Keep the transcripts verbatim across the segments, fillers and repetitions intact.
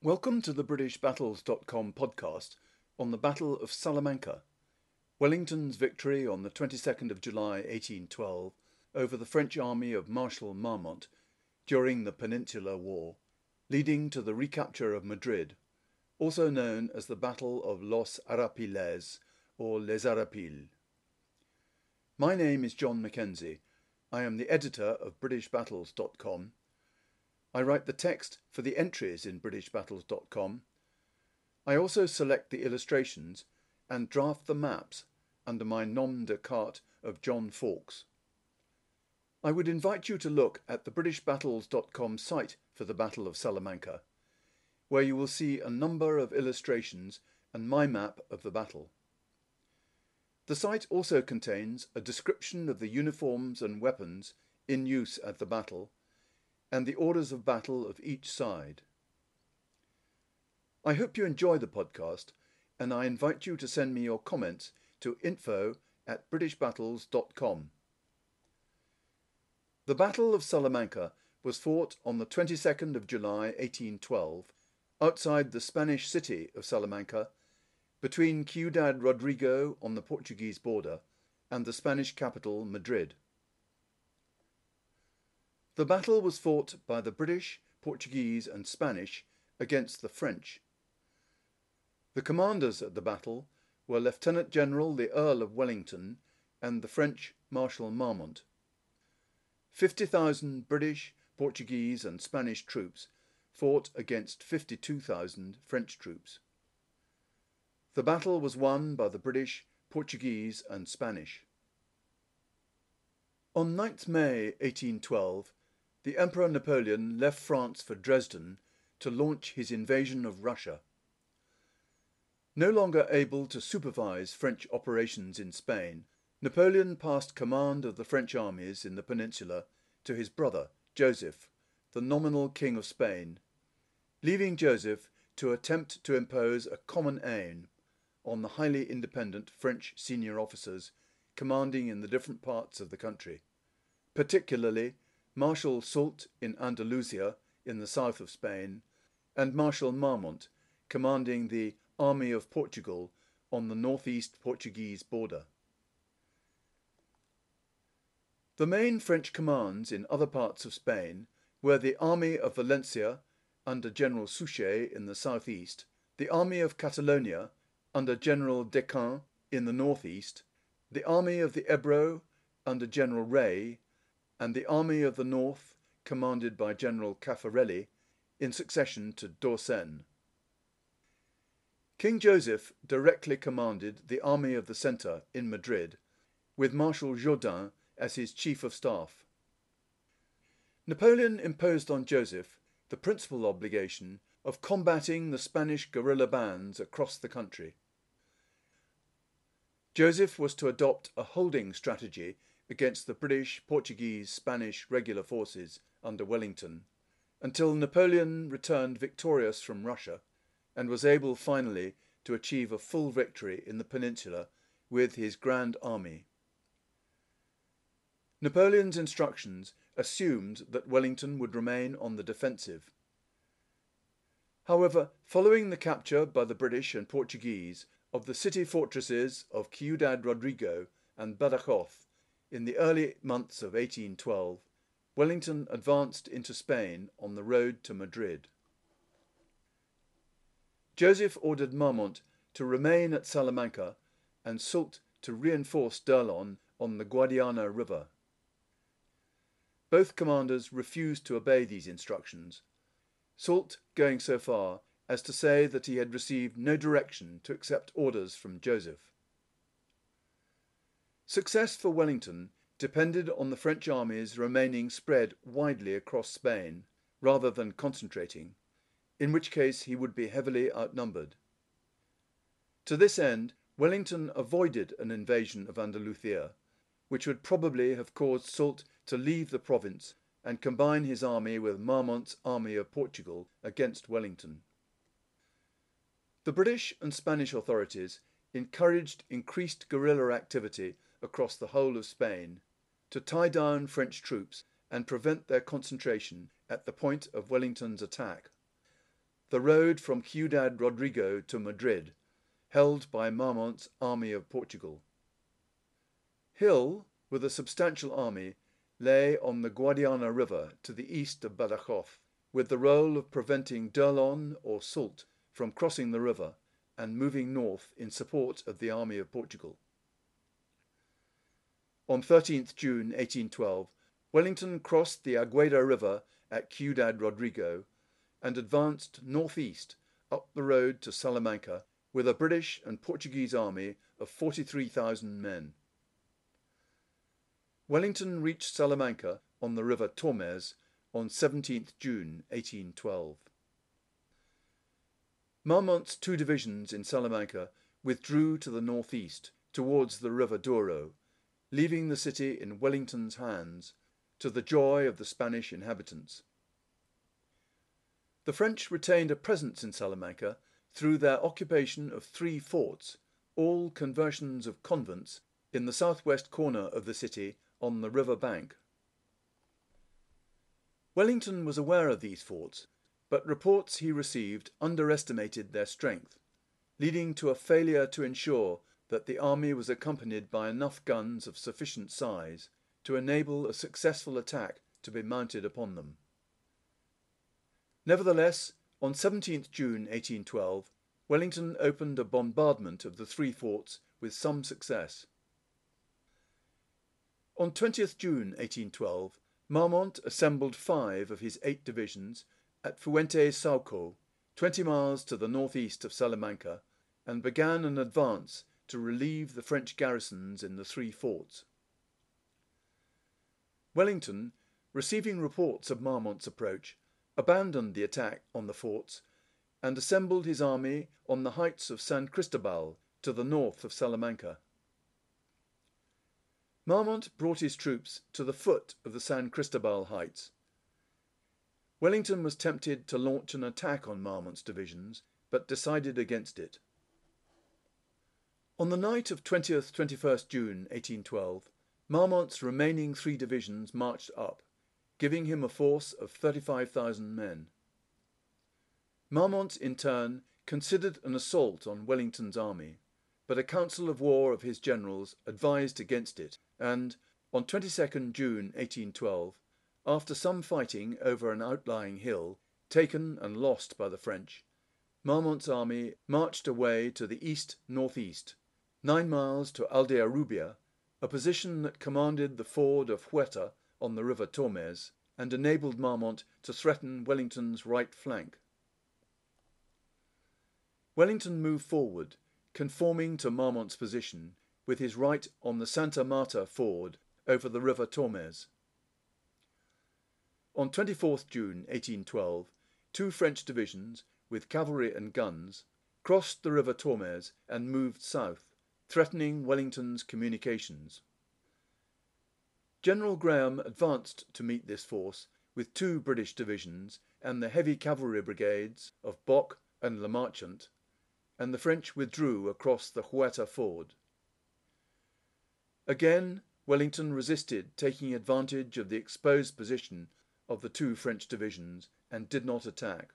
Welcome to the British Battles dot com podcast on the Battle of Salamanca, Wellington's victory on the twenty-second of July eighteen twelve over the French army of Marshal Marmont during the Peninsular War, leading to the recapture of Madrid, also known as the Battle of Los Arapiles or Les Arapiles. My name is John Mackenzie. I am the editor of British Battles dot com. I write the text for the entries in British Battles dot com. I also select the illustrations and draft the maps under my nom de carte of John Fawkes. I would invite you to look at the British Battles dot com site for the Battle of Salamanca, where you will see a number of illustrations and my map of the battle. The site also contains a description of the uniforms and weapons in use at the battle, and the orders of battle of each side. I hope you enjoy the podcast, and I invite you to send me your comments to info at British Battles dot com. The Battle of Salamanca was fought on the twenty-second of July eighteen twelve, outside the Spanish city of Salamanca, between Ciudad Rodrigo on the Portuguese border and the Spanish capital Madrid. The battle was fought by the British, Portuguese and Spanish against the French. The commanders at the battle were Lieutenant General the Earl of Wellington and the French Marshal Marmont. fifty thousand British, Portuguese and Spanish troops fought against fifty-two thousand French troops. The battle was won by the British, Portuguese and Spanish. On the ninth of May eighteen twelve, the Emperor Napoleon left France for Dresden to launch his invasion of Russia. No longer able to supervise French operations in Spain, Napoleon passed command of the French armies in the peninsula to his brother, Joseph, the nominal King of Spain, leaving Joseph to attempt to impose a common aim on the highly independent French senior officers commanding in the different parts of the country, particularly Marshal Soult in Andalusia in the south of Spain, and Marshal Marmont commanding the Army of Portugal on the northeast Portuguese border. The main French commands in other parts of Spain were the Army of Valencia under General Suchet in the southeast, the Army of Catalonia under General Descamps in the northeast, the Army of the Ebro under General Rey, and the Army of the North, commanded by General Caffarelli, in succession to Dorsen. King Joseph directly commanded the Army of the Centre in Madrid, with Marshal Jourdan as his chief of staff. Napoleon imposed on Joseph the principal obligation of combating the Spanish guerrilla bands across the country. Joseph was to adopt a holding strategy against the British, Portuguese, Spanish regular forces under Wellington, until Napoleon returned victorious from Russia and was able finally to achieve a full victory in the peninsula with his Grand Army. Napoleon's instructions assumed that Wellington would remain on the defensive. However, following the capture by the British and Portuguese of the city fortresses of Ciudad Rodrigo and Badajoz in the early months of eighteen twelve, Wellington advanced into Spain on the road to Madrid. Joseph ordered Marmont to remain at Salamanca and Soult to reinforce D'Erlon on the Guadiana River. Both commanders refused to obey these instructions, Soult going so far as to say that he had received no direction to accept orders from Joseph. Success for Wellington depended on the French armies remaining spread widely across Spain rather than concentrating, in which case he would be heavily outnumbered. To this end, Wellington avoided an invasion of Andalusia, which would probably have caused Soult to leave the province and combine his army with Marmont's Army of Portugal against Wellington. The British and Spanish authorities encouraged increased guerrilla activity across the whole of Spain to tie down French troops and prevent their concentration at the point of Wellington's attack. the road from Ciudad Rodrigo to Madrid, held by Marmont's army of Portugal. Hill, with a substantial army, lay on the Guadiana River to the east of Badajoz, with the role of preventing D'Erlon or Soult from crossing the river and moving north in support of the army of Portugal. On thirteenth June eighteen twelve, Wellington crossed the Agueda River at Ciudad Rodrigo and advanced northeast up the road to Salamanca with a British and Portuguese army of forty-three thousand men. Wellington reached Salamanca on the river Tormes on seventeenth June eighteen twelve. Marmont's two divisions in Salamanca withdrew to the northeast towards the river Douro, leaving the city in Wellington's hands, to the joy of the Spanish inhabitants. The French retained a presence in Salamanca through their occupation of three forts, all conversions of convents, in the southwest corner of the city on the river bank. Wellington was aware of these forts, but reports he received underestimated their strength, leading to a failure to ensure that the army was accompanied by enough guns of sufficient size to enable a successful attack to be mounted upon them. Nevertheless, on seventeenth June eighteen twelve, Wellington opened a bombardment of the three forts with some success. On twentieth June eighteen twelve, Marmont assembled five of his eight divisions at Fuente Sauco, twenty miles to the northeast of Salamanca, and began an advance to relieve the French garrisons in the three forts. Wellington, receiving reports of Marmont's approach, abandoned the attack on the forts and assembled his army on the heights of San Cristobal to the north of Salamanca. Marmont brought his troops to the foot of the San Cristobal heights. Wellington was tempted to launch an attack on Marmont's divisions, but decided against it. On the night of twentieth to twenty-first June eighteen twelve, Marmont's remaining three divisions marched up, giving him a force of thirty-five thousand men. Marmont, in turn, considered an assault on Wellington's army, but a council of war of his generals advised against it, and on twenty-second June eighteen twelve, after some fighting over an outlying hill, taken and lost by the French, Marmont's army marched away to the east-northeast, nine miles to Aldearrubia, a position that commanded the ford of Huerta on the river Tormes, and enabled Marmont to threaten Wellington's right flank. Wellington moved forward, conforming to Marmont's position, with his right on the Santa Marta ford over the river Tormes. On twenty-fourth June eighteen twelve, two French divisions, with cavalry and guns, crossed the river Tormes and moved south, threatening Wellington's communications. General Graham advanced to meet this force with two British divisions and the heavy cavalry brigades of Bock and Le Marchant, and the French withdrew across the Huerta ford. Again, Wellington resisted taking advantage of the exposed position of the two French divisions and did not attack.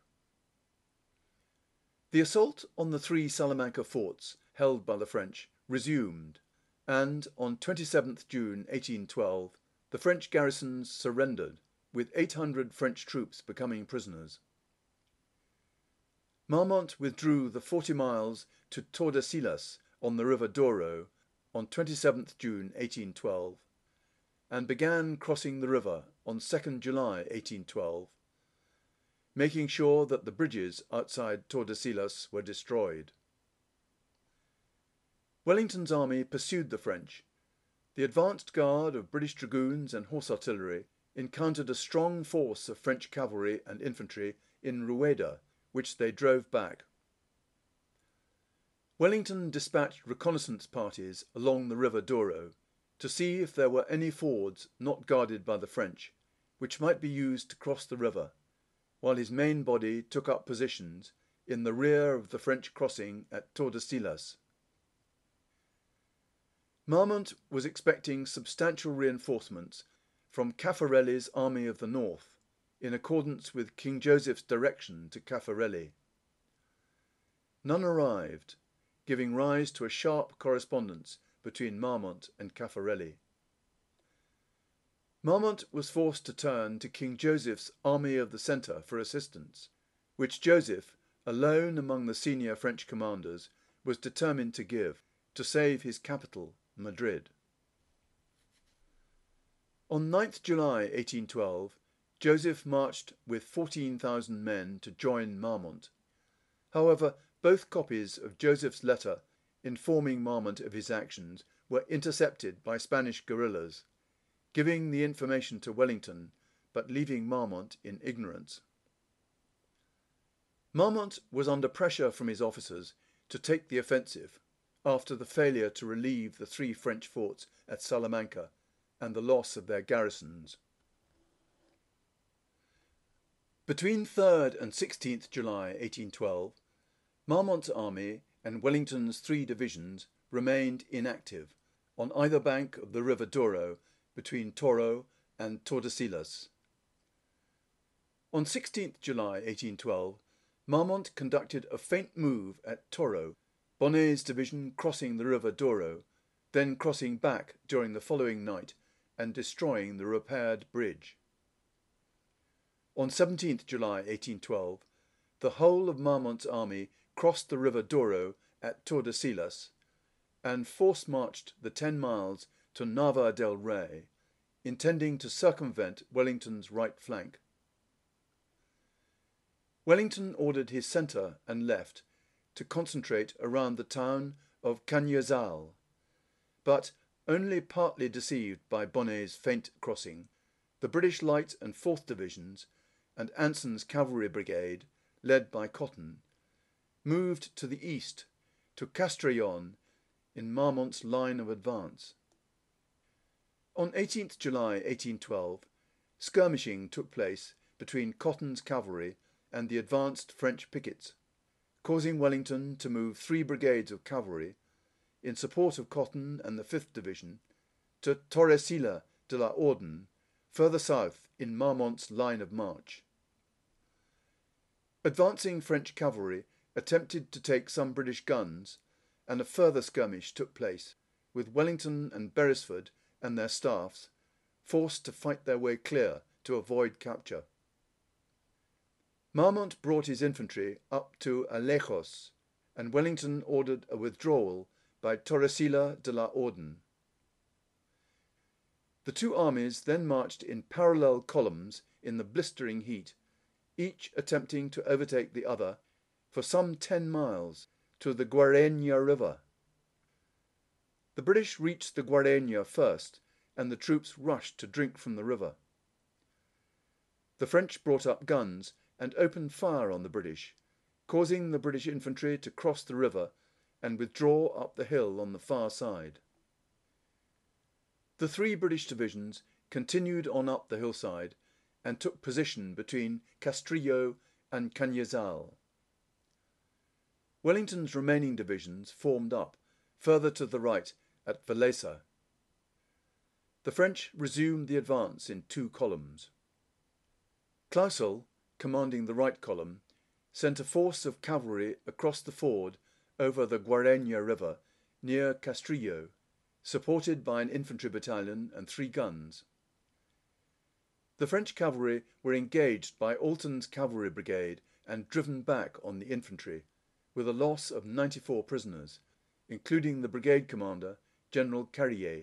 The assault on the three Salamanca forts held by the French resumed, and on twenty-seventh June eighteen twelve, the French garrisons surrendered, with eight hundred French troops becoming prisoners. Marmont withdrew the forty miles to Tordesillas on the river Douro on twenty-seventh June eighteen twelve, and began crossing the river on second July eighteen twelve, making sure that the bridges outside Tordesillas were destroyed. Wellington's army pursued the French. The advanced guard of British dragoons and horse artillery encountered a strong force of French cavalry and infantry in Rueda, which they drove back. Wellington dispatched reconnaissance parties along the river Douro to see if there were any fords not guarded by the French, which might be used to cross the river, while his main body took up positions in the rear of the French crossing at Tordesillas. Marmont was expecting substantial reinforcements from Caffarelli's Army of the North, in accordance with King Joseph's direction to Caffarelli. None arrived, giving rise to a sharp correspondence between Marmont and Caffarelli. Marmont was forced to turn to King Joseph's Army of the Centre for assistance, which Joseph, alone among the senior French commanders, was determined to give, to save his capital, Madrid. On ninth July eighteen twelve, Joseph marched with fourteen thousand men to join Marmont. However, both copies of Joseph's letter informing Marmont of his actions were intercepted by Spanish guerrillas, giving the information to Wellington, but leaving Marmont in ignorance. Marmont was under pressure from his officers to take the offensive after the failure to relieve the three French forts at Salamanca and the loss of their garrisons. Between third and sixteenth July eighteen twelve, Marmont's army and Wellington's three divisions remained inactive on either bank of the River Douro between Toro and Tordesillas. On sixteenth July eighteen twelve, Marmont conducted a feint move at Toro, Bonnet's division crossing the River Douro, then crossing back during the following night and destroying the repaired bridge. On seventeenth July eighteen twelve, the whole of Marmont's army crossed the River Douro at Tordesillas and force-marched the ten miles to Nava del Rey, intending to circumvent Wellington's right flank. Wellington ordered his centre and left to concentrate around the town of Cagnazal, but, only partly deceived by Bonnet's feint crossing, the British Light and fourth Divisions and Anson's cavalry brigade, led by Cotton, moved to the east to Castrillon in Marmont's line of advance. On eighteenth July eighteen twelve, skirmishing took place between Cotton's cavalry and the advanced French pickets, causing Wellington to move three brigades of cavalry in support of Cotton and the fifth Division to Torresilla de la Orden, further south in Marmont's line of march. Advancing French cavalry attempted to take some British guns, and a further skirmish took place, with Wellington and Beresford and their staffs forced to fight their way clear to avoid capture. Marmont brought his infantry up to Alejos, and Wellington ordered a withdrawal by Torresilla de la Orden. The two armies then marched in parallel columns in the blistering heat, each attempting to overtake the other for some ten miles to the Guarena River. The British reached the Guarena first, and the troops rushed to drink from the river. The French brought up guns and opened fire on the British, causing the British infantry to cross the river and withdraw up the hill on the far side. The three British divisions continued on up the hillside and took position between Castrillo and Cagnazal. Wellington's remaining divisions formed up further to the right at Vallesa. The French resumed the advance in two columns. Clausel, commanding the right column, sent a force of cavalry across the ford over the Guarena River near Castrillo, supported by an infantry battalion and three guns. The French cavalry were engaged by Alton's cavalry brigade and driven back on the infantry, with a loss of ninety-four prisoners, including the brigade commander, General Carrier.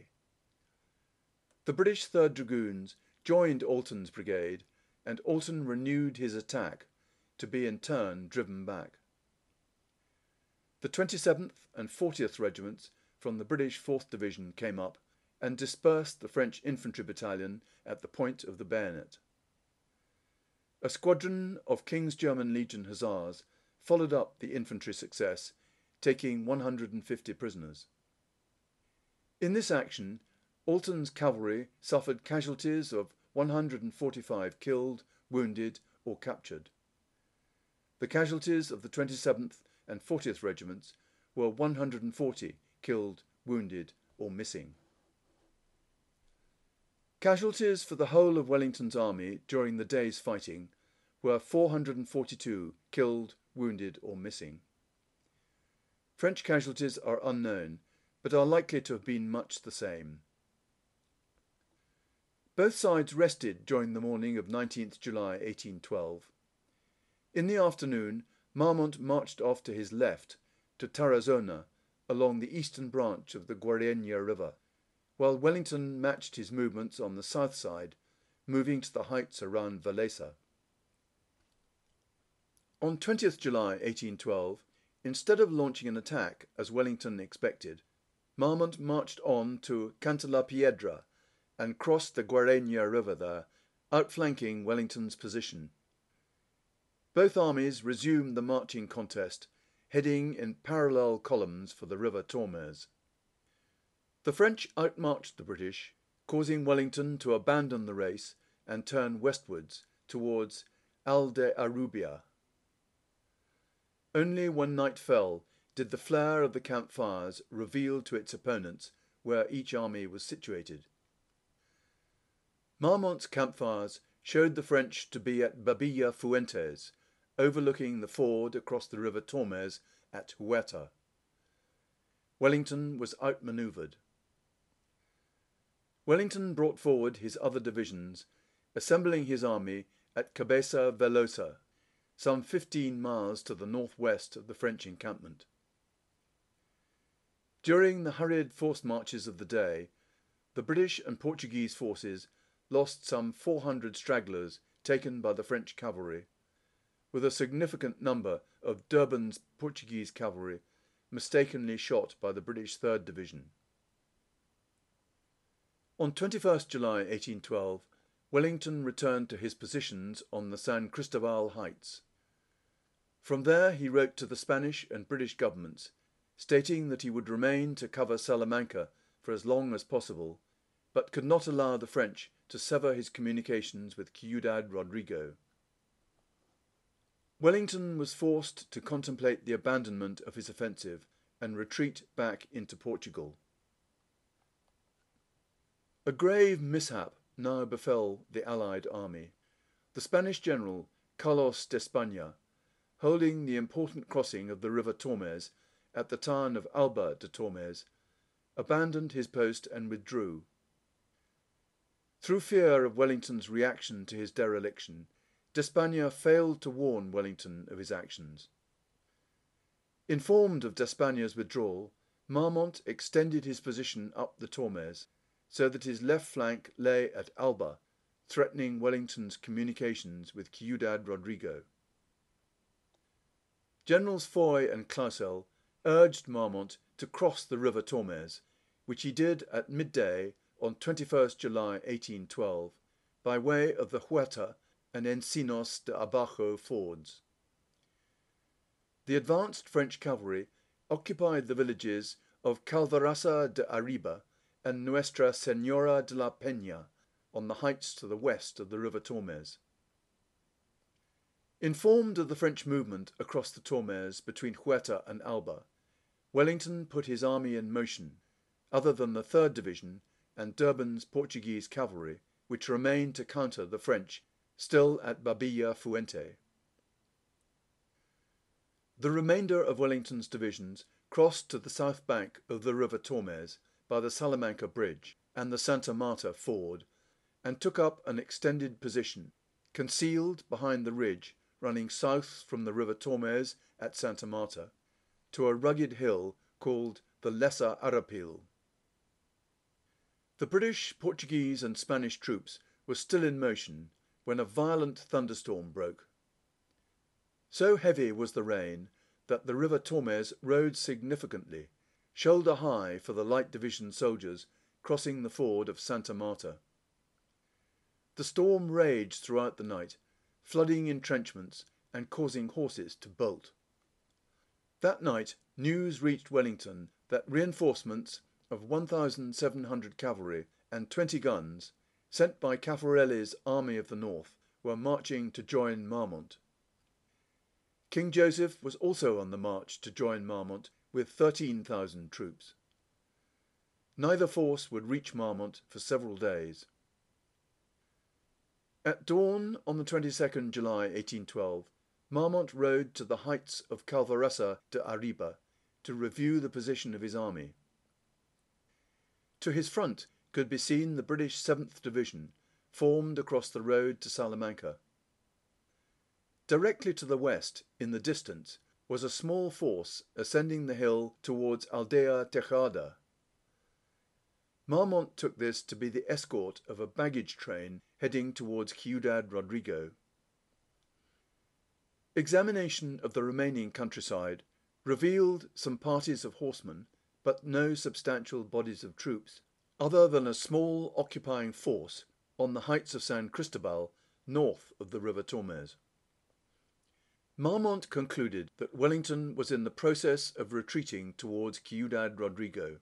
The British third Dragoons joined Alton's brigade, and Alton renewed his attack, to be in turn driven back. The twenty-seventh and fortieth Regiments from the British fourth Division came up and dispersed the French infantry battalion at the point of the bayonet. A squadron of King's German Legion Hussars followed up the infantry success, taking one hundred fifty prisoners. In this action, Alton's cavalry suffered casualties of one hundred forty-five killed, wounded, or captured. The casualties of the twenty-seventh and fortieth Regiments were one hundred forty killed, wounded, or missing. Casualties for the whole of Wellington's army during the day's fighting were four hundred forty-two killed, wounded, or missing. French casualties are unknown, but are likely to have been much the same. Both sides rested during the morning of nineteenth July eighteen twelve. In the afternoon, Marmont marched off to his left to Tarazona along the eastern branch of the Guarena River, while Wellington matched his movements on the south side, moving to the heights around Wałęsa. On twentieth July eighteen twelve, instead of launching an attack as Wellington expected, Marmont marched on to Cantalapiedra and crossed the Guarena River there, outflanking Wellington's position. Both armies resumed the marching contest, heading in parallel columns for the River Tormes. The French outmarched the British, causing Wellington to abandon the race and turn westwards towards Aldearubia. Only when night fell did the flare of the campfires reveal to its opponents where each army was situated. Marmont's campfires showed the French to be at Babilla Fuentes, overlooking the ford across the River Tormes at Huerta. Wellington was outmanoeuvred. Wellington brought forward his other divisions, assembling his army at Cabeza Velosa, some fifteen miles to the northwest of the French encampment. During the hurried forced marches of the day, the British and Portuguese forces lost some four hundred stragglers taken by the French cavalry, with a significant number of D'Urban's Portuguese cavalry mistakenly shot by the British third Division. On twenty-first July eighteen twelve, Wellington returned to his positions on the San Cristobal Heights. From there he wrote to the Spanish and British governments, stating that he would remain to cover Salamanca for as long as possible, but could not allow the French to sever his communications with Ciudad Rodrigo. Wellington was forced to contemplate the abandonment of his offensive and retreat back into Portugal. A grave mishap now befell the Allied army. The Spanish general, Carlos de España, holding the important crossing of the River Tormes at the town of Alba de Tormes, abandoned his post and withdrew. Through fear of Wellington's reaction to his dereliction, D'Espagne failed to warn Wellington of his actions. Informed of D'Espagne's withdrawal, Marmont extended his position up the Tormes, so that his left flank lay at Alba, threatening Wellington's communications with Ciudad Rodrigo. Generals Foy and Clausel urged Marmont to cross the River Tormes, which he did at midday on twenty-first July eighteen twelve, by way of the Huerta and Encinos de Abajo fords. The advanced French cavalry occupied the villages of Calvarasa de Arriba and Nuestra Senora de la Peña on the heights to the west of the River Tormes. Informed of the French movement across the Tormes between Huerta and Alba, Wellington put his army in motion, other than the third Division and D'Urban's Portuguese cavalry, which remained to counter the French, still at Babilla Fuente. The remainder of Wellington's divisions crossed to the south bank of the River Tormes by the Salamanca Bridge and the Santa Marta ford, and took up an extended position, concealed behind the ridge running south from the River Tormes at Santa Marta to a rugged hill called the Lesser Arapil. The British, Portuguese and Spanish troops were still in motion when a violent thunderstorm broke. So heavy was the rain that the River Tormes rose significantly, shoulder high for the Light Division soldiers crossing the ford of Santa Marta. The storm raged throughout the night, flooding entrenchments and causing horses to bolt. That night news reached Wellington that reinforcements of one thousand seven hundred cavalry and twenty guns, sent by Caffarelli's Army of the North, were marching to join Marmont. King Joseph was also on the march to join Marmont with thirteen thousand troops. Neither force would reach Marmont for several days. At dawn on the twenty-second July eighteen twelve, Marmont rode to the heights of Calvarasa de Arriba to review the position of his army. To his front could be seen the British seventh Division, formed across the road to Salamanca. Directly to the west, in the distance, was a small force ascending the hill towards Aldea Tejada. Marmont took this to be the escort of a baggage train heading towards Ciudad Rodrigo. Examination of the remaining countryside revealed some parties of horsemen, but no substantial bodies of troops, other than a small occupying force on the heights of San Cristobal, north of the River Tormes. Marmont concluded that Wellington was in the process of retreating towards Ciudad Rodrigo.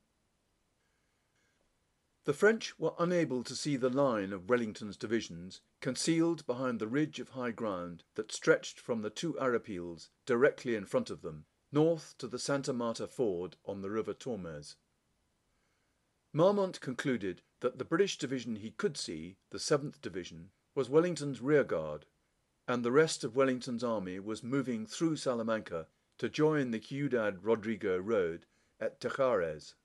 The French were unable to see the line of Wellington's divisions concealed behind the ridge of high ground that stretched from the two Arapiles directly in front of them, north to the Santa Marta ford on the River Tormes. Marmont concluded that the British division he could see, the seventh Division, was Wellington's rearguard, and the rest of Wellington's army was moving through Salamanca to join the Ciudad Rodrigo road at Tejares.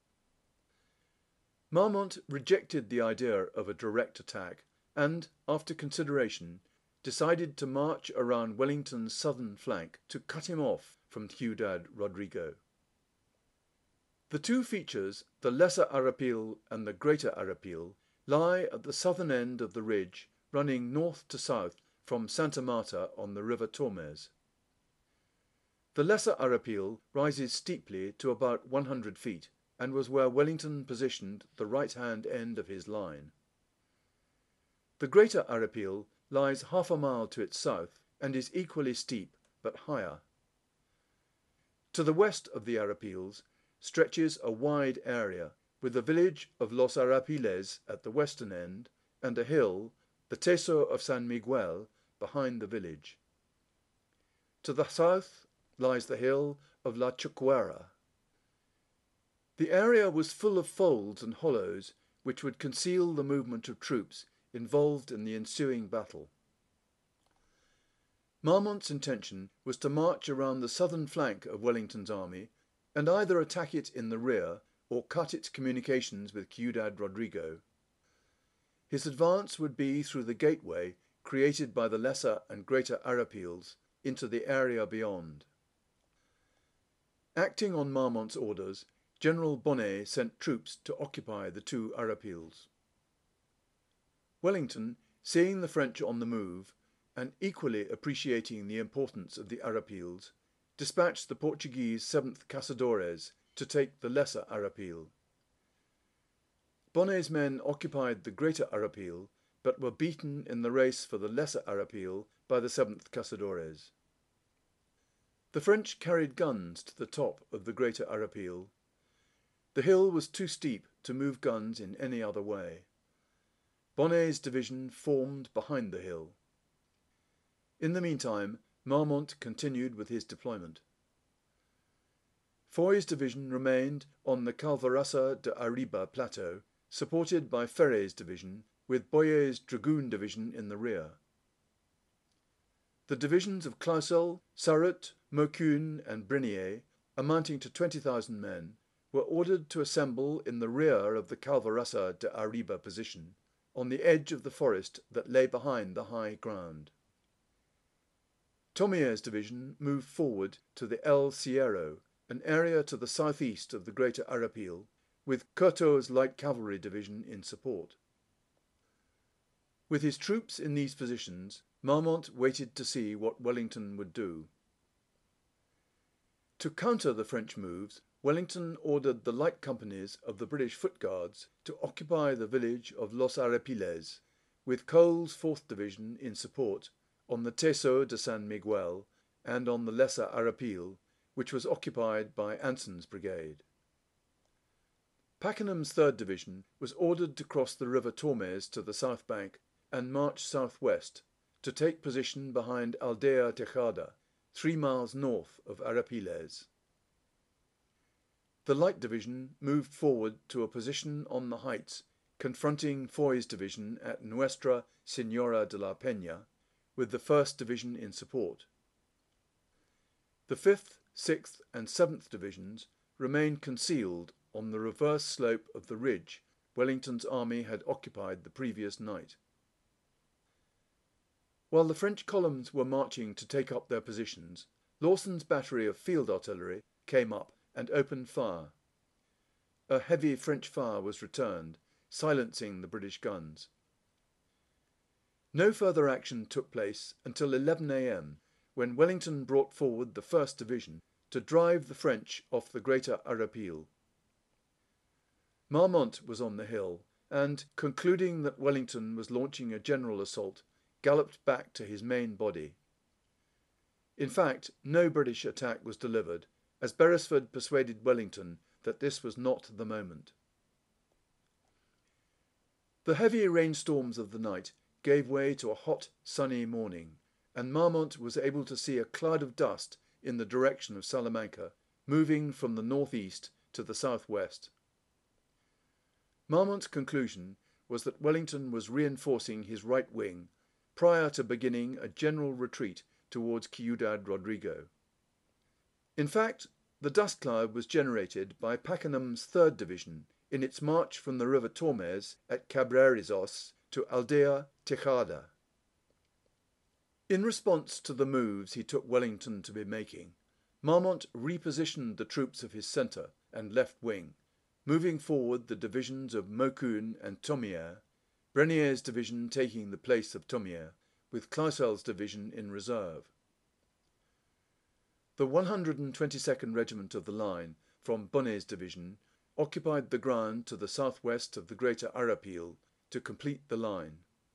Marmont rejected the idea of a direct attack and, after consideration, decided to march around Wellington's southern flank to cut him off from Ciudad Rodrigo. The two features, the Lesser Arapil and the Greater Arapil, lie at the southern end of the ridge running north to south from Santa Marta on the River Tormes. The Lesser Arapil rises steeply to about one hundred feet, and was where Wellington positioned the right-hand end of his line. The Greater Arapil lies half a mile to its south and is equally steep but higher. To the west of the Arapils stretches a wide area, with the village of Los Arapiles at the western end and a hill, the Teso of San Miguel, behind the village. To the south lies the hill of La Chucuera. The area was full of folds and hollows which would conceal the movement of troops involved in the ensuing battle. Marmont's intention was to march around the southern flank of Wellington's army and either attack it in the rear or cut its communications with Ciudad Rodrigo. His advance would be through the gateway created by the Lesser and Greater Arapils into the area beyond. Acting on Marmont's orders, General Bonnet sent troops to occupy the two Arapils. Wellington, seeing the French on the move, and equally appreciating the importance of the Arapils, dispatched the Portuguese seventh Caçadores to take the Lesser Arapil. Bonnet's men occupied the Greater Arapil, but were beaten in the race for the Lesser Arapil by the seventh Caçadores. The French carried guns to the top of the Greater Arapil. The hill was too steep to move guns in any other way. Bonnet's division formed behind the hill. In the meantime, Marmont continued with his deployment. Foy's division remained on the Calvarasa de Arriba plateau, supported by Ferre's division, with Boyer's dragoon division in the rear. The divisions of Clausel, Sarut, Maucune, and Brenier, amounting to twenty thousand men, were ordered to assemble in the rear of the Calvarasa de Arriba position, on the edge of the forest that lay behind the high ground. Thomier's division moved forward to the El Cierro, an area to the southeast of the Greater Arapil, with Curto's light cavalry division in support. With his troops in these positions, Marmont waited to see what Wellington would do. To counter the French moves, Wellington ordered the light companies of the British Foot Guards to occupy the village of Los Arapiles, with Cole's fourth Division in support on the Teso de San Miguel and on the Lesser Arapil, which was occupied by Anson's brigade. Pakenham's third Division was ordered to cross the River Tormes to the south bank and march southwest to take position behind Aldea Tejada, three miles north of Arapiles. The Light Division moved forward to a position on the heights, confronting Foy's division at Nuestra Senora de la Peña, with the first Division in support. The fifth sixth and seventh Divisions remained concealed on the reverse slope of the ridge Wellington's army had occupied the previous night. While the French columns were marching to take up their positions, Lawson's battery of field artillery came up and opened fire. A heavy French fire was returned, silencing the British guns. No further action took place until eleven a m, when Wellington brought forward the first Division to drive the French off the Greater Arapil. Marmont was on the hill, and, concluding that Wellington was launching a general assault, galloped back to his main body. In fact, no British attack was delivered, as Beresford persuaded Wellington that this was not the moment. The heavy rainstorms of the night gave way to a hot, sunny morning, and Marmont was able to see a cloud of dust in the direction of Salamanca, moving from the northeast to the southwest. Marmont's conclusion was that Wellington was reinforcing his right wing prior to beginning a general retreat towards Ciudad Rodrigo. In fact, the dust cloud was generated by Pakenham's third Division in its march from the river Tormes at Cabrerizos to Aldea Tejada. In response to the moves he took Wellington to be making, Marmont repositioned the troops of his centre and left wing, moving forward the divisions of Maucune and Thomières, Brenier's division taking the place of Thomières, with Clausel's division in reserve. The one hundred twenty-second Regiment of the Line, from Bonnet's division, occupied the ground to the southwest of the Greater Arapil to complete the line.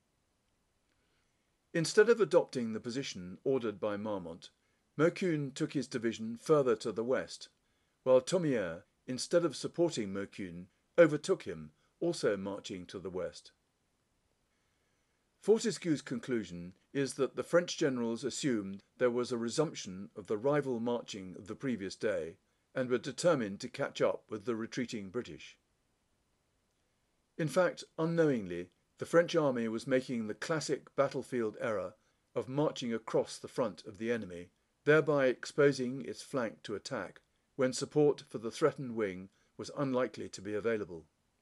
Instead of adopting the position ordered by Marmont, Maucune took his division further to the west, while Thomières, instead of supporting Maucune, overtook him, also marching to the west. Fortescue's conclusion is that the French generals assumed there was a resumption of the rival marching of the previous day and were determined to catch up with the retreating British. In fact, unknowingly, the French army was making the classic battlefield error of marching across the front of the enemy, thereby exposing its flank to attack, when support for the threatened wing was unlikely to be available.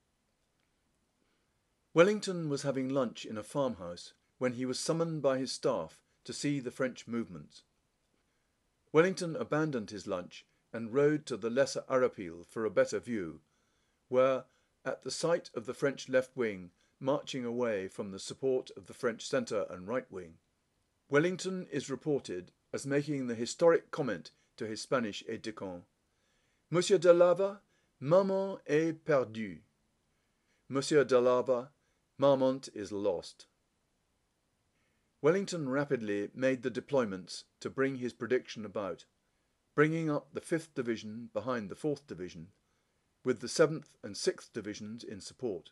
Wellington was having lunch in a farmhouse when he was summoned by his staff to see the French movements. Wellington abandoned his lunch and rode to the Lesser Arapil for a better view, where, at the sight of the French left wing marching away from the support of the French centre and right wing, Wellington is reported as making the historic comment to his Spanish aide-de-camp, "Monsieur de Lava, Marmont est perdu. Monsieur de Lava, Marmont is lost." Wellington rapidly made the deployments to bring his prediction about, bringing up the fifth Division behind the fourth Division, with the seventh and sixth Divisions in support.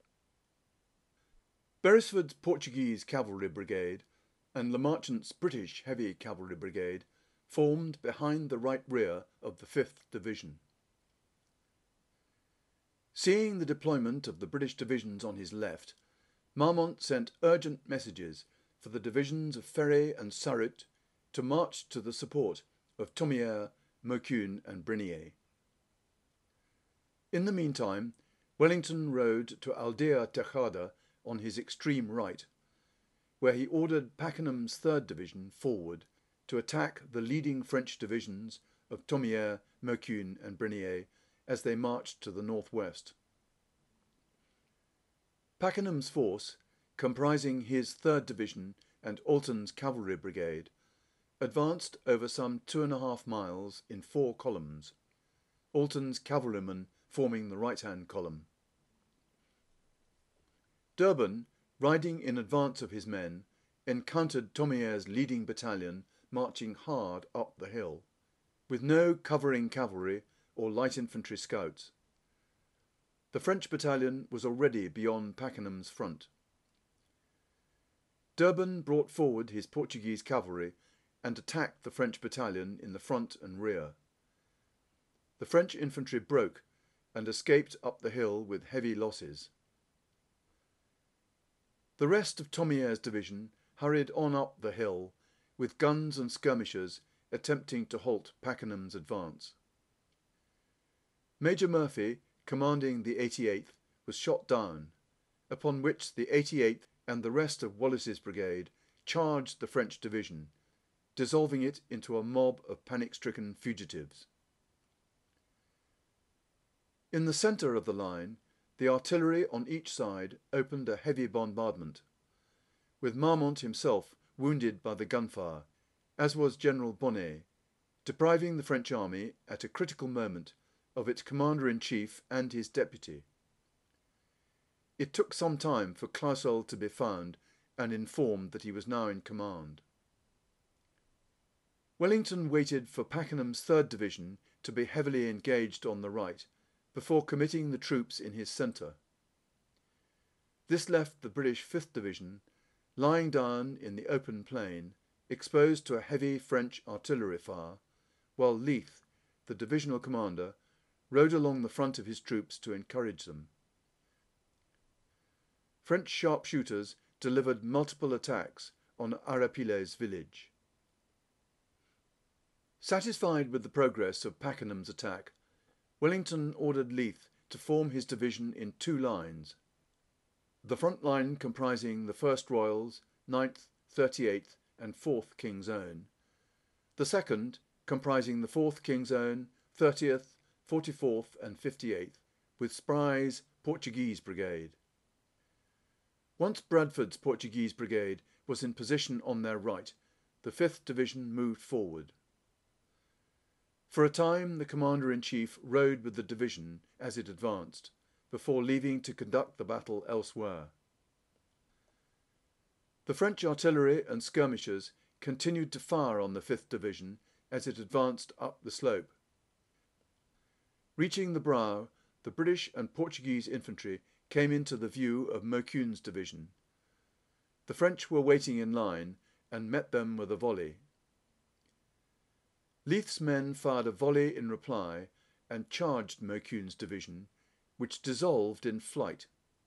Beresford's Portuguese Cavalry Brigade and Lamarchant's British Heavy Cavalry Brigade formed behind the right rear of the fifth Division. Seeing the deployment of the British divisions on his left, Marmont sent urgent messages for the divisions of Ferré and Sarut to march to the support of Thomières, Maucune and Brenier. In the meantime, Wellington rode to Aldea Tejada on his extreme right, where he ordered Pakenham's third Division forward to attack the leading French divisions of Thomières, Maucune and Brenier as they marched to the northwest. Pakenham's force, comprising his third Division and Alton's Cavalry Brigade, advanced over some two and a half miles in four columns, Alton's cavalrymen forming the right-hand column. D'Urban, riding in advance of his men, encountered Thomières's leading battalion marching hard up the hill, with no covering cavalry or light infantry scouts. The French battalion was already beyond Pakenham's front. D'Urban brought forward his Portuguese cavalry and attacked the French battalion in the front and rear. The French infantry broke and escaped up the hill with heavy losses. The rest of Thomières's division hurried on up the hill, with guns and skirmishers attempting to halt Pakenham's advance. Major Murphy, commanding the eighty-eighth, was shot down, upon which the eighty-eighth and the rest of Wallace's brigade charged the French division, dissolving it into a mob of panic-stricken fugitives. In the centre of the line, the artillery on each side opened a heavy bombardment, with Marmont himself wounded by the gunfire, as was General Bonnet, depriving the French army at a critical moment of its commander-in-chief and his deputy. It took some time for Clausel to be found and informed that he was now in command. Wellington waited for Pakenham's third Division to be heavily engaged on the right before committing the troops in his centre. This left the British fifth Division lying down in the open plain, exposed to a heavy French artillery fire, while Leith, the divisional commander, rode along the front of his troops to encourage them. French sharpshooters delivered multiple attacks on Arapiles village. Satisfied with the progress of Pakenham's attack, Wellington ordered Leith to form his division in two lines, the front line comprising the first Royals, ninth, thirty-eighth and fourth King's Own, the second comprising the fourth King's Own, thirtieth, forty-fourth and fifty-eighth, with Spry's Portuguese Brigade. Once Bradford's Portuguese Brigade was in position on their right, the fifth Division moved forward. For a time the Commander-in-Chief rode with the division as it advanced, before leaving to conduct the battle elsewhere. The French artillery and skirmishers continued to fire on the fifth Division as it advanced up the slope. Reaching the brow, the British and Portuguese infantry came into the view of Maucun's division. The French were waiting in line and met them with a volley. Leith's men fired a volley in reply and charged Maucun's division, which dissolved in flight.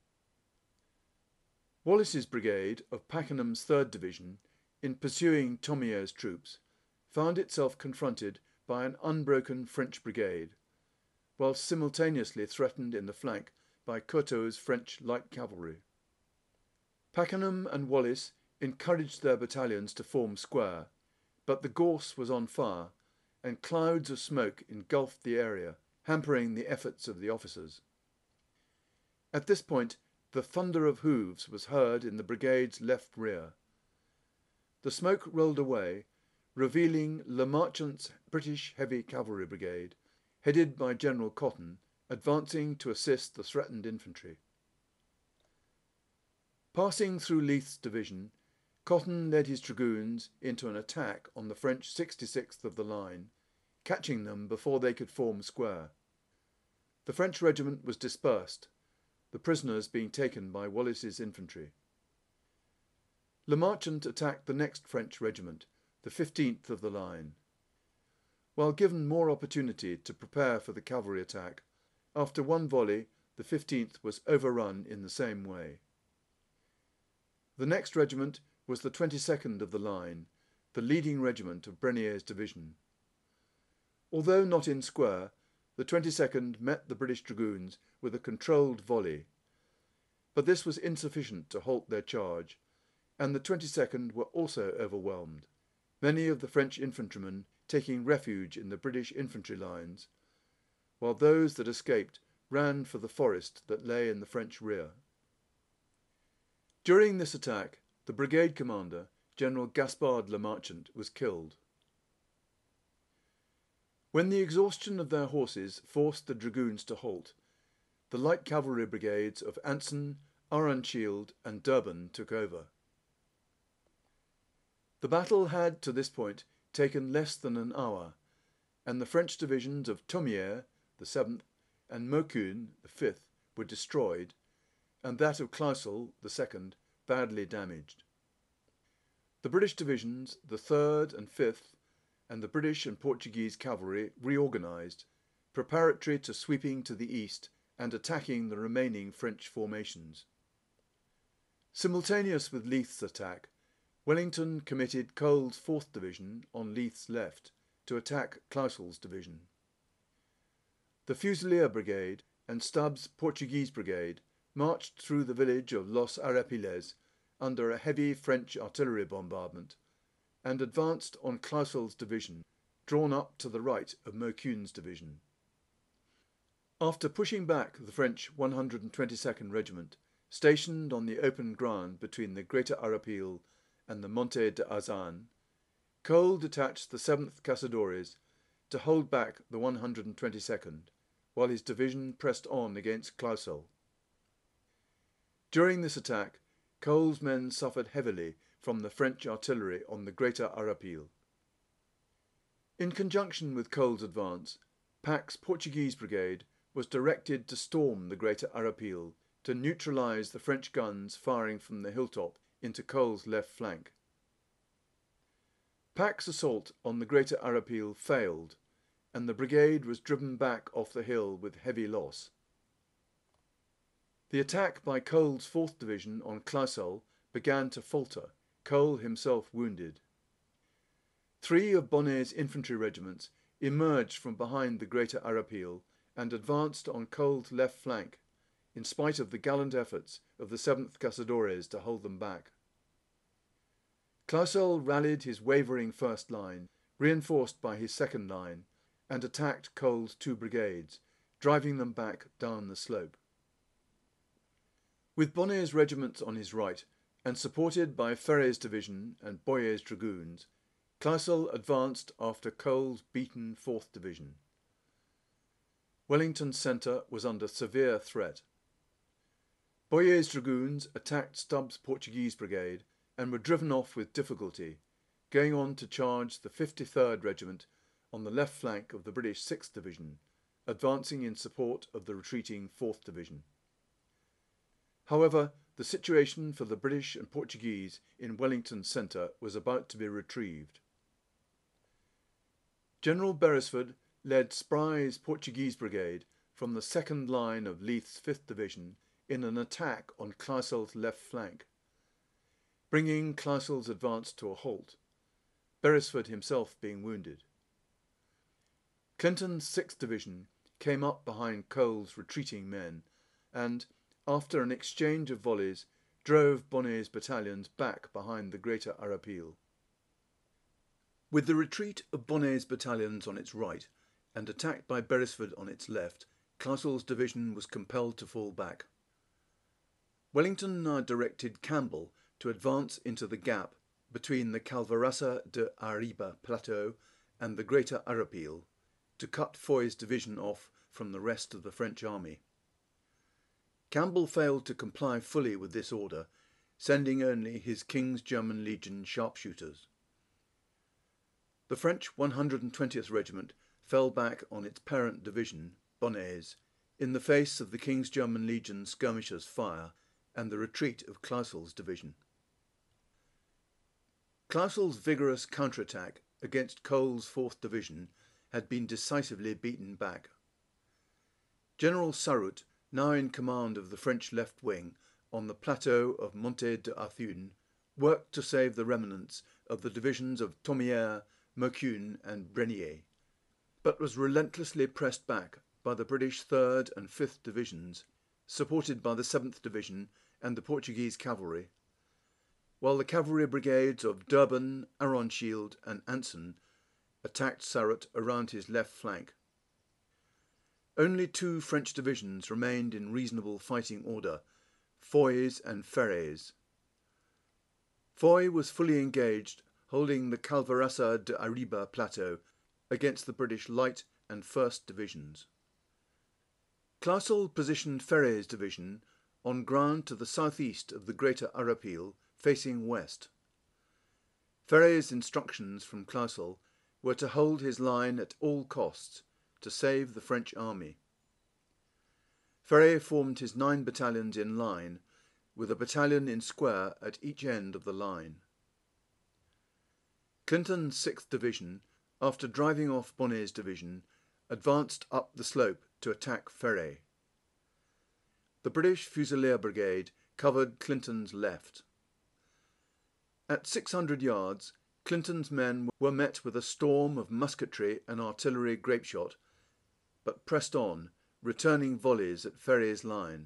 Wallace's brigade of Pakenham's third Division, in pursuing Thomière's troops, found itself confronted by an unbroken French brigade, whilst simultaneously threatened in the flank by Curtot's French light cavalry. Pakenham and Wallace encouraged their battalions to form square, but the gorse was on fire, and clouds of smoke engulfed the area, hampering the efforts of the officers. At this point, the thunder of hoofs was heard in the brigade's left rear. The smoke rolled away, revealing Le Marchant's British Heavy Cavalry Brigade, headed by General Cotton, advancing to assist the threatened infantry. Passing through Leith's division, Cotton led his dragoons into an attack on the French sixty-sixth of the line, catching them before they could form square. The French regiment was dispersed, the prisoners being taken by Wallace's infantry. Le Marchant attacked the next French regiment, the fifteenth of the line. While given more opportunity to prepare for the cavalry attack, after one volley the fifteenth was overrun in the same way. The next regiment was the twenty-second of the line, the leading regiment of Brenier's division. Although not in square, the twenty-second met the British dragoons with a controlled volley, but this was insufficient to halt their charge, and the twenty-second were also overwhelmed, many of the French infantrymen taking refuge in the British infantry lines, while those that escaped ran for the forest that lay in the French rear. During this attack, the brigade commander, General Gaspard Le Marchant, was killed. When the exhaustion of their horses forced the dragoons to halt, the light cavalry brigades of Anson, Arundel and Durban took over. The battle had, to this point, taken less than an hour, and the French divisions of Thomière, the seventh, and Maucun, the fifth, were destroyed, and that of Clausel, the second, badly damaged. The British divisions, the third and fifth, and the British and Portuguese cavalry reorganised, preparatory to sweeping to the east and attacking the remaining French formations. Simultaneous with Leith's attack, Wellington committed Cole's fourth Division on Leith's left to attack Clausel's division. The Fusilier Brigade and Stubbs' Portuguese Brigade marched through the village of Los Arapiles under a heavy French artillery bombardment and advanced on Clausel's division, drawn up to the right of Maucun's division. After pushing back the French one hundred twenty-second Regiment, stationed on the open ground between the Greater Arapil and the Monte de Azan, Cole detached the seventh Caçadores to hold back the one hundred twenty-second, while his division pressed on against Clausel. During this attack, Cole's men suffered heavily from the French artillery on the Greater Arapil. In conjunction with Cole's advance, Pack's Portuguese Brigade was directed to storm the Greater Arapil to neutralise the French guns firing from the hilltop into Cole's left flank. Pack's assault on the Greater Arapil failed, and the brigade was driven back off the hill with heavy loss. The attack by Cole's fourth Division on Clausel began to falter, Cole himself wounded. Three of Bonnet's infantry regiments emerged from behind the Greater Arapil and advanced on Cole's left flank, in spite of the gallant efforts of the seventh Caçadores to hold them back. Clausel rallied his wavering first line, reinforced by his second line, and attacked Cole's two brigades, driving them back down the slope. With Bonnet's regiments on his right, and supported by Ferré's division and Boyer's dragoons, Clausel advanced after Cole's beaten fourth Division. Wellington's centre was under severe threat. Boyer's dragoons attacked Stubbs' Portuguese Brigade and were driven off with difficulty, going on to charge the fifty-third Regiment on the left flank of the British sixth Division, advancing in support of the retreating fourth Division. However, the situation for the British and Portuguese in Wellington's centre was about to be retrieved. General Beresford led Spry's Portuguese Brigade from the second line of Leith's fifth Division in an attack on Clausel's left flank, bringing Clausel's advance to a halt, Beresford himself being wounded. Clinton's sixth Division came up behind Cole's retreating men and, after an exchange of volleys, drove Bonnet's battalions back behind the Greater Arapil. With the retreat of Bonnet's battalions on its right and attacked by Beresford on its left, Clausel's division was compelled to fall back. Wellington now directed Campbell to advance into the gap between the Calvarassa de Arriba plateau and the Greater Arapil to cut Foy's division off from the rest of the French army. Campbell failed to comply fully with this order, sending only his King's German Legion sharpshooters. The French one hundred twentieth Regiment fell back on its parent division, Bonnet's, in the face of the King's German Legion skirmishers' fire and the retreat of Clausel's division. Clausel's vigorous counterattack against Cole's fourth Division had been decisively beaten back. General Sarraut, now in command of the French left wing on the plateau of Monte de Athune, worked to save the remnants of the divisions of Thomières, Maucune and Brenier, but was relentlessly pressed back by the British third and fifth Divisions, supported by the seventh Division and the Portuguese cavalry, while the cavalry brigades of Durban, Aronshield and Anson attacked Sarraut around his left flank. Only two French divisions remained in reasonable fighting order, Foy's and Ferré's. Foy was fully engaged, holding the Calvarassa de Arriba plateau against the British light and first divisions. Clausel positioned Ferré's division on ground to the southeast of the Greater Arapil, facing west. Ferré's instructions from Clausel were to hold his line at all costs to save the French army. Ferré formed his nine battalions in line, with a battalion in square at each end of the line. Clinton's sixth Division, after driving off Bonnet's division, advanced up the slope to attack Ferré. The British Fusilier Brigade covered Clinton's left. At six hundred yards, Clinton's men were met with a storm of musketry and artillery grapeshot, but pressed on, returning volleys at Ferry's line.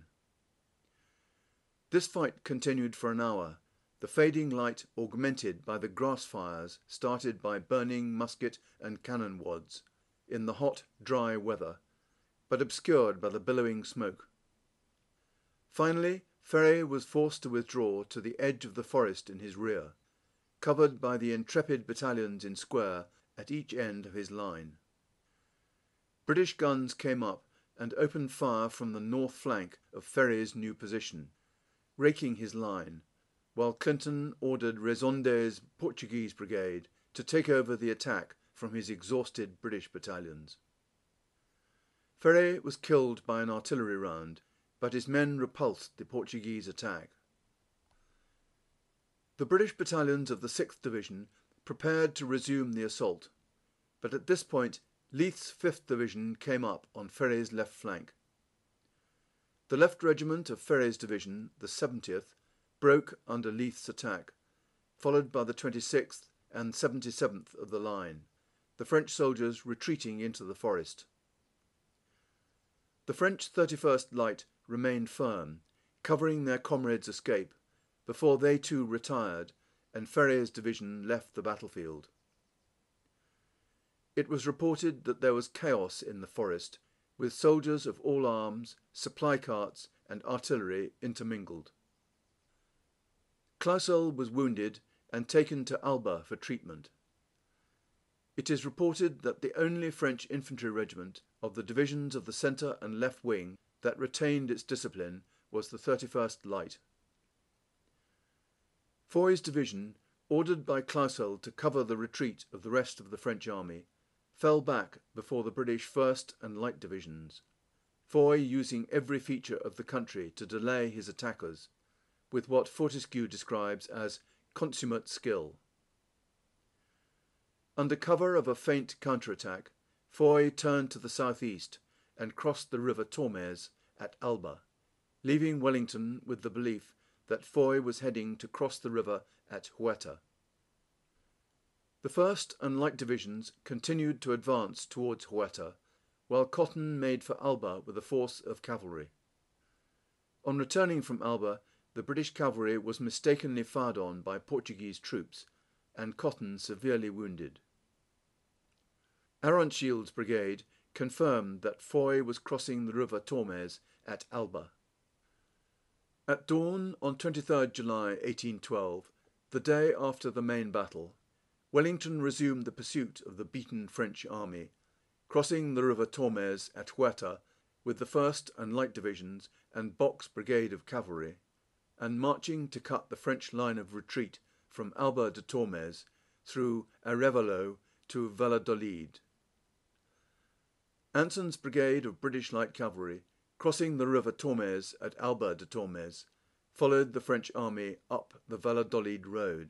This fight continued for an hour, the fading light augmented by the grass fires started by burning musket and cannon wads in the hot, dry weather, but obscured by the billowing smoke. Finally, Ferry was forced to withdraw to the edge of the forest in his rear, covered by the intrepid battalions in square at each end of his line. British guns came up and opened fire from the north flank of Ferry's new position, raking his line, while Clinton ordered Rezonde's Portuguese brigade to take over the attack from his exhausted British battalions. Ferry was killed by an artillery round, but his men repulsed the Portuguese attack. The British battalions of the sixth Division prepared to resume the assault, but at this point Leith's fifth Division came up on Ferry's left flank. The left regiment of Ferry's division, the seventieth, broke under Leith's attack, followed by the twenty-sixth and seventy-seventh of the line, the French soldiers retreating into the forest. The French thirty-first Light remained firm, covering their comrades' escape, before they too retired and Ferry's division left the battlefield. It was reported that there was chaos in the forest, with soldiers of all arms, supply carts and artillery intermingled. Clausel was wounded and taken to Alba for treatment. It is reported that the only French infantry regiment of the divisions of the centre and left wing that retained its discipline was the thirty-first Light. Foy's division, ordered by Clausel to cover the retreat of the rest of the French army, fell back before the British first and Light divisions, Foy using every feature of the country to delay his attackers, with what Fortescue describes as consummate skill. Under cover of a feint counterattack, Foy turned to the southeast and crossed the river Tormes at Alba, leaving Wellington with the belief that Foy was heading to cross the river at Huerta. The first and Light divisions continued to advance towards Huerta, while Cotton made for Alba with a force of cavalry. On returning from Alba, the British cavalry was mistakenly fired on by Portuguese troops, and Cotton severely wounded. Aronshield's brigade confirmed that Foy was crossing the river Tormes at Alba. At dawn on twenty-third July eighteen twelve, the day after the main battle, Wellington resumed the pursuit of the beaten French army, crossing the river Tormes at Huerta with the first and Light divisions and Bock's brigade of cavalry, and marching to cut the French line of retreat from Alba de Tormes through Arevalo to Valladolid. Anson's brigade of British Light Cavalry, crossing the river Tormes at Alba de Tormes, followed the French army up the Valladolid road.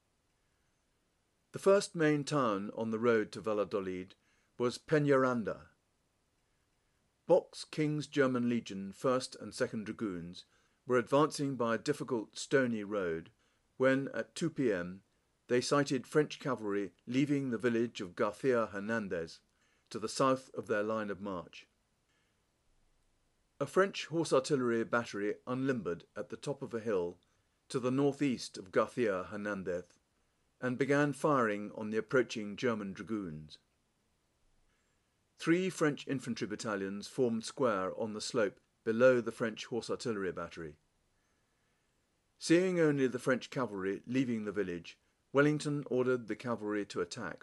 The first main town on the road to Valladolid was Peñaranda. Bock's King's German Legion first and second Dragoons were advancing by a difficult stony road when, at two p m, they sighted French cavalry leaving the village of Garcia Hernandez to the south of their line of march. A French horse artillery battery unlimbered at the top of a hill to the northeast of Garcia Hernandez and began firing on the approaching German dragoons. Three French infantry battalions formed square on the slope below the French horse artillery battery. Seeing only the French cavalry leaving the village, Wellington ordered the cavalry to attack.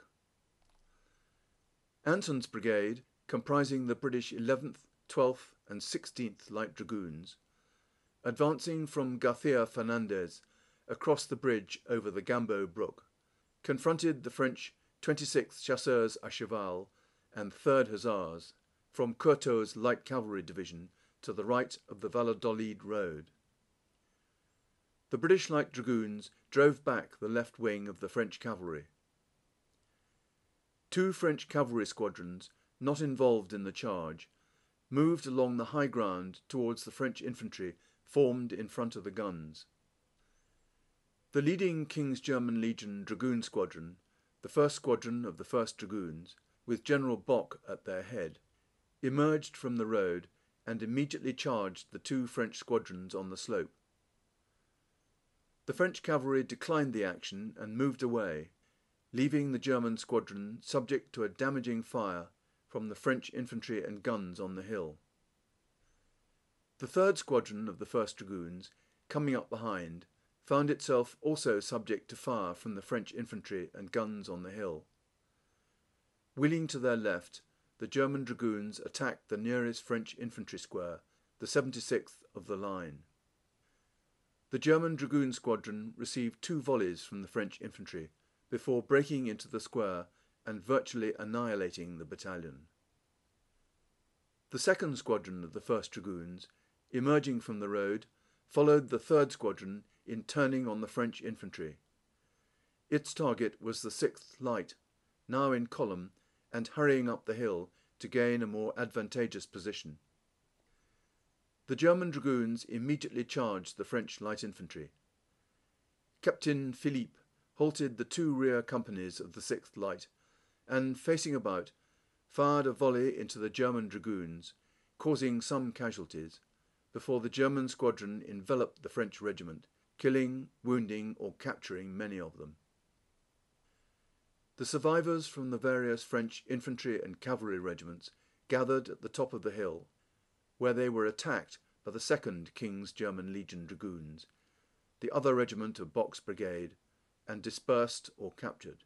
Anson's brigade, comprising the British eleventh, twelfth and sixteenth Light Dragoons, advancing from Garcia Fernandez across the bridge over the Gambo Brook, confronted the French twenty-sixth Chasseurs à Cheval and third Hussars from Courtaulds' Light Cavalry Division to the right of the Valladolid road. The British Light Dragoons drove back the left wing of the French cavalry. Two French cavalry squadrons, not involved in the charge, moved along the high ground towards the French infantry formed in front of the guns. The leading King's German Legion Dragoon Squadron, the first squadron of the first Dragoons, with General Bock at their head, emerged from the road and immediately charged the two French squadrons on the slope. The French cavalry declined the action and moved away, leaving the German squadron subject to a damaging fire from the French infantry and guns on the hill. The third squadron of the first Dragoons, coming up behind, found itself also subject to fire from the French infantry and guns on the hill. Wheeling to their left, the German Dragoons attacked the nearest French infantry square, the seventy-sixth of the line. The German Dragoon Squadron received two volleys from the French infantry before breaking into the square and virtually annihilating the battalion. The second squadron of the first Dragoons, emerging from the road, followed the third squadron in turning on the French infantry. Its target was the sixth Light, now in column and hurrying up the hill to gain a more advantageous position. The German Dragoons immediately charged the French light infantry. Captain Philippe halted the two rear companies of the sixth Light and, facing about, fired a volley into the German Dragoons, causing some casualties, before the German squadron enveloped the French regiment, killing, wounding, or capturing many of them. The survivors from the various French infantry and cavalry regiments gathered at the top of the hill, where they were attacked by the second King's German Legion Dragoons, the other regiment of Bock's brigade, and dispersed or captured.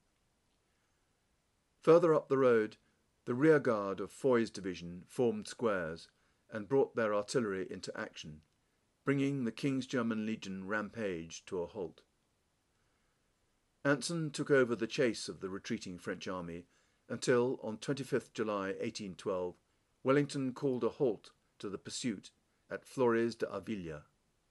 Further up the road, the rear guard of Foy's division formed squares and brought their artillery into action, bringing the King's German Legion rampage to a halt. Anson took over the chase of the retreating French army until, on twenty-fifth July eighteen twelve, Wellington called a halt to the pursuit at Flores de Avila.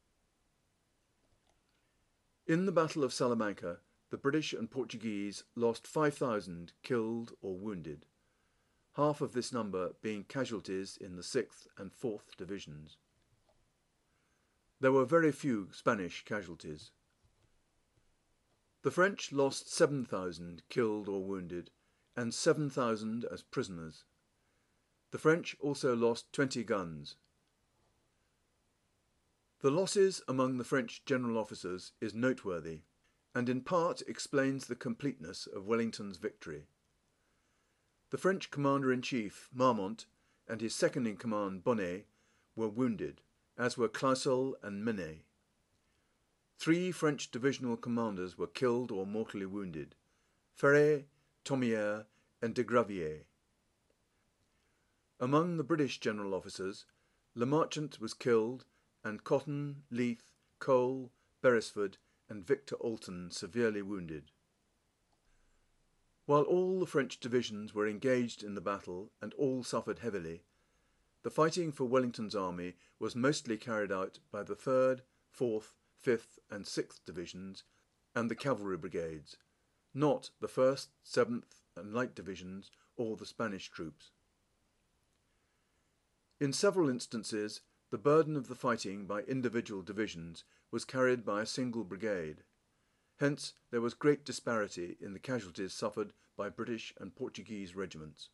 In the Battle of Salamanca, the British and Portuguese lost five thousand killed or wounded, half of this number being casualties in the sixth and fourth Divisions. There were very few Spanish casualties. The French lost seven thousand killed or wounded and seven thousand as prisoners. The French also lost twenty guns. The losses among the French general officers is noteworthy and in part explains the completeness of Wellington's victory. The French commander-in-chief, Marmont, and his second-in-command, Bonnet, were wounded, as were Clausel and Menet. Three French divisional commanders were killed or mortally wounded, Ferret, Thomier, and de Gravier. Among the British general officers, Le Marchant was killed, and Cotton, Leith, Cole, Beresford, and Victor Alten severely wounded. While all the French divisions were engaged in the battle and all suffered heavily, the fighting for Wellington's army was mostly carried out by the third, fourth, fifth, and sixth Divisions and the cavalry brigades, not the first, seventh, and light divisions or the Spanish troops. In several instances, the burden of the fighting by individual divisions was carried by a single brigade. Hence, there was great disparity in the casualties suffered by British and Portuguese regiments.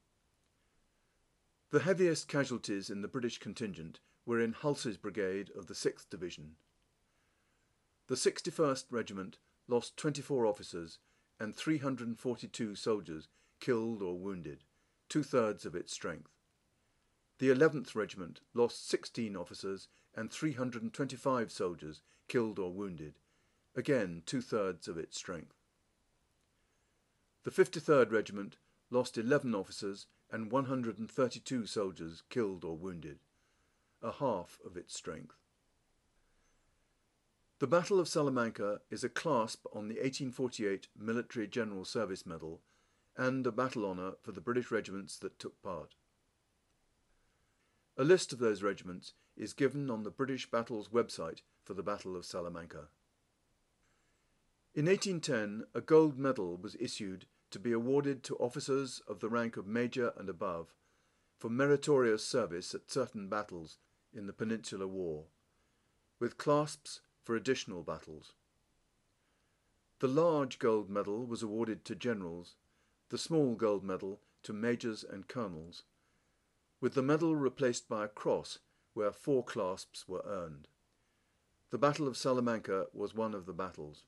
The heaviest casualties in the British contingent were in Hulse's brigade of the sixth Division. The sixty-first Regiment lost twenty-four officers and three hundred forty-two soldiers killed or wounded, two-thirds of its strength. The eleventh Regiment lost sixteen officers and three hundred twenty-five soldiers killed or wounded, again two-thirds of its strength. The fifty-third Regiment lost eleven officers and one hundred thirty-two soldiers killed or wounded, a half of its strength. The Battle of Salamanca is a clasp on the eighteen forty-eight Military General Service Medal and a battle honour for the British regiments that took part. A list of those regiments is given on the British Battles website for the Battle of Salamanca. In eighteen ten, a gold medal was issued to be awarded to officers of the rank of Major and above for meritorious service at certain battles in the Peninsular War, with clasps for additional battles. The large gold medal was awarded to generals, the small gold medal to majors and colonels, with the medal replaced by a cross where four clasps were earned. The Battle of Salamanca was one of the battles.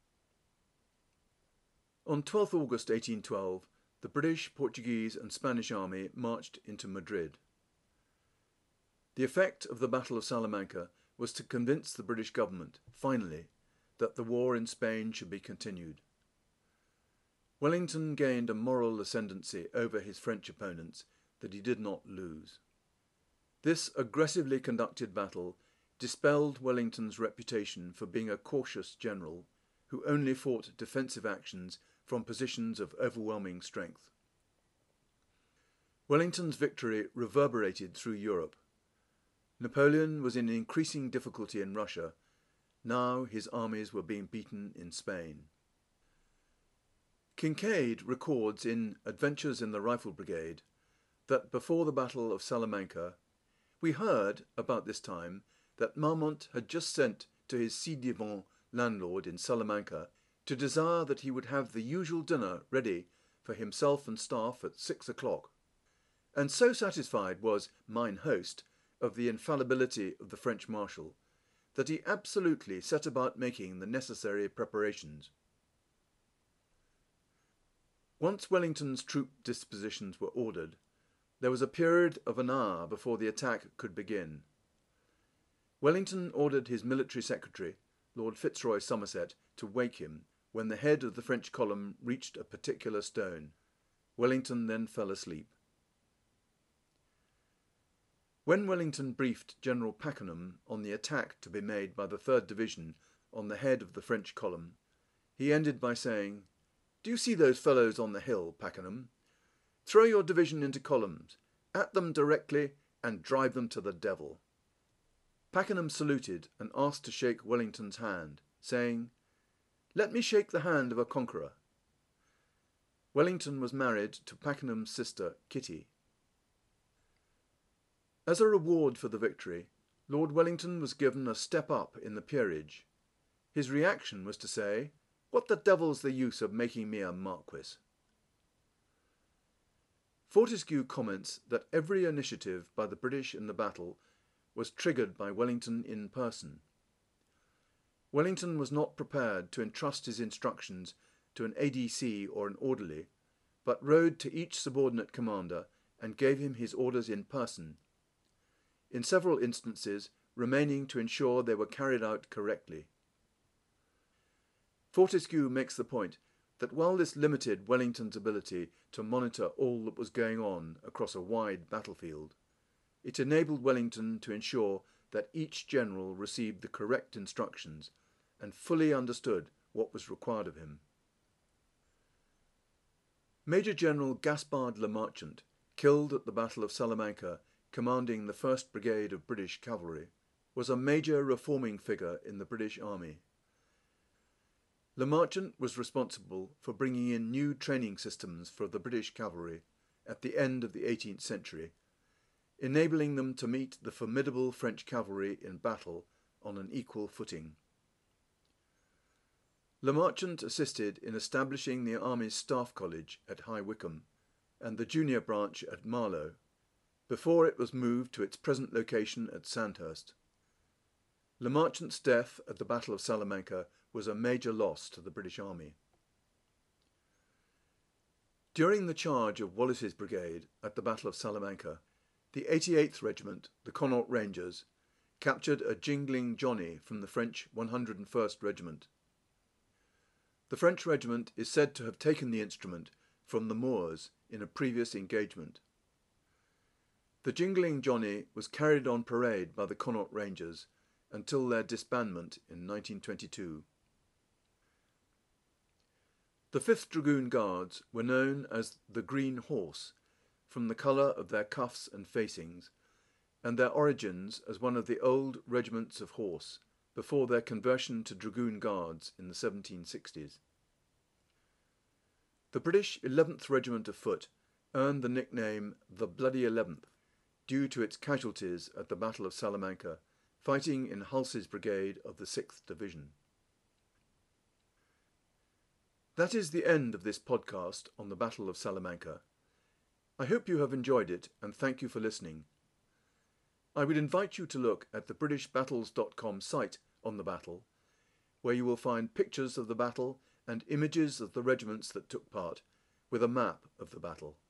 On twelfth August eighteen twelve, the British, Portuguese and Spanish army marched into Madrid. The effect of the Battle of Salamanca was to convince the British government, finally, that the war in Spain should be continued. Wellington gained a moral ascendancy over his French opponents that he did not lose. This aggressively conducted battle dispelled Wellington's reputation for being a cautious general who only fought defensive actions from positions of overwhelming strength. Wellington's victory reverberated through Europe. Napoleon was in increasing difficulty in Russia. Now his armies were being beaten in Spain. Kincaid records in Adventures in the Rifle Brigade that before the Battle of Salamanca, we heard about this time that Marmont had just sent to his ci-devant landlord in Salamanca to desire that he would have the usual dinner ready for himself and staff at six o'clock. And so satisfied was mine host of the infallibility of the French marshal that he absolutely set about making the necessary preparations. Once Wellington's troop dispositions were ordered, there was a period of an hour before the attack could begin. Wellington ordered his military secretary, Lord Fitzroy Somerset, to wake him when the head of the French column reached a particular stone. Wellington then fell asleep. When Wellington briefed General Pakenham on the attack to be made by the third Division on the head of the French column, he ended by saying, "Do you see those fellows on the hill, Pakenham? Throw your division into columns, at them directly, and drive them to the devil." Pakenham saluted and asked to shake Wellington's hand, saying, "Let me shake the hand of a conqueror." Wellington was married to Pakenham's sister, Kitty. As a reward for the victory, Lord Wellington was given a step up in the peerage. His reaction was to say, "What the devil's the use of making me a marquis?" Fortescue comments that every initiative by the British in the battle was triggered by Wellington in person. Wellington was not prepared to entrust his instructions to an A D C or an orderly, but rode to each subordinate commander and gave him his orders in person, in several instances remaining to ensure they were carried out correctly. Fortescue makes the point that while this limited Wellington's ability to monitor all that was going on across a wide battlefield, it enabled Wellington to ensure that each general received the correct instructions and fully understood what was required of him. Major General Gaspard Le Marchant, killed at the Battle of Salamanca, commanding the first Brigade of British Cavalry, was a major reforming figure in the British Army. Le Marchant was responsible for bringing in new training systems for the British cavalry at the end of the eighteenth century, enabling them to meet the formidable French cavalry in battle on an equal footing. Le Marchant assisted in establishing the Army's Staff College at High Wycombe and the junior branch at Marlow, before it was moved to its present location at Sandhurst. Le Marchant's death at the Battle of Salamanca was a major loss to the British Army. During the charge of Wallace's brigade at the Battle of Salamanca, the eighty-eighth Regiment, the Connaught Rangers, captured a jingling Johnny from the French one hundred and first Regiment. The French regiment is said to have taken the instrument from the Moors in a previous engagement. The jingling Johnny was carried on parade by the Connaught Rangers until their disbandment in nineteen twenty-two. The fifth Dragoon Guards were known as the Green Horse, from the colour of their cuffs and facings, and their origins as one of the old regiments of horse, before their conversion to Dragoon Guards in the seventeen sixties. The British eleventh Regiment of Foot earned the nickname the Bloody Eleventh, due to its casualties at the Battle of Salamanca, fighting in Halsey's brigade of the sixth Division. That is the end of this podcast on the Battle of Salamanca. I hope you have enjoyed it and thank you for listening. I would invite you to look at the British Battles dot com site on the battle, where you will find pictures of the battle and images of the regiments that took part, with a map of the battle.